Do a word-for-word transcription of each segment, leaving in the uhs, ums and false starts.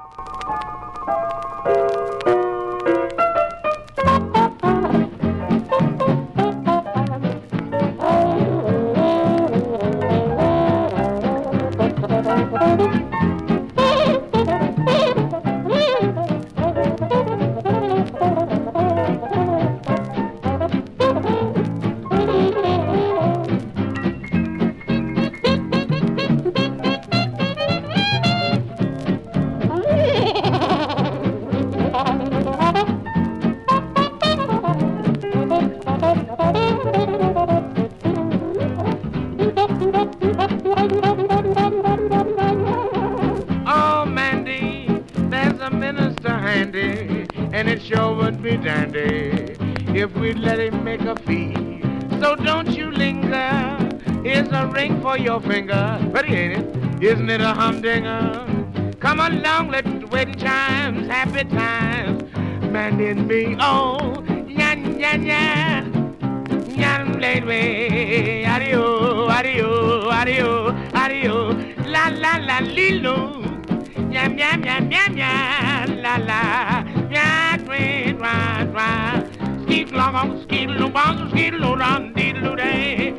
Oh, Mandy, there's a minister handy, and it sure would be dandy if we'd let him make a fee. So don't you linger, here's a ring for your finger. Pretty, ain't it? Isn't it a humdinger? Come along, let's wedding chimes, happy times, Mandy and me. Oh, yan, yan, yan. Yan, lady, adio, adio, adio, adio, la, la, la, lilo. Yam, yam, yam, yam, yam, la, la, yam, twin, twa, twa. Skeet long on, skeet long on, skeet long on, diddle day.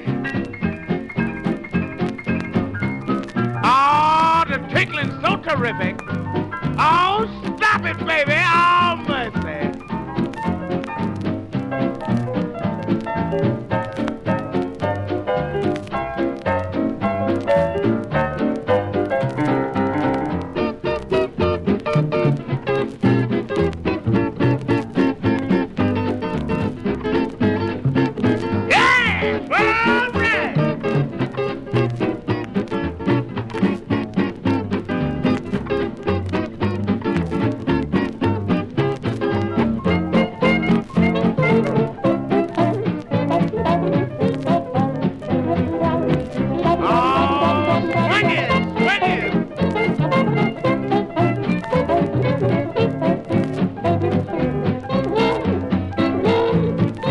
Oh, the tickling's so terrific. Oh, stop it, baby. Oh, mercy.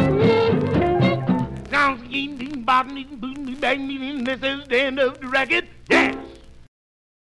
This is the end of the record.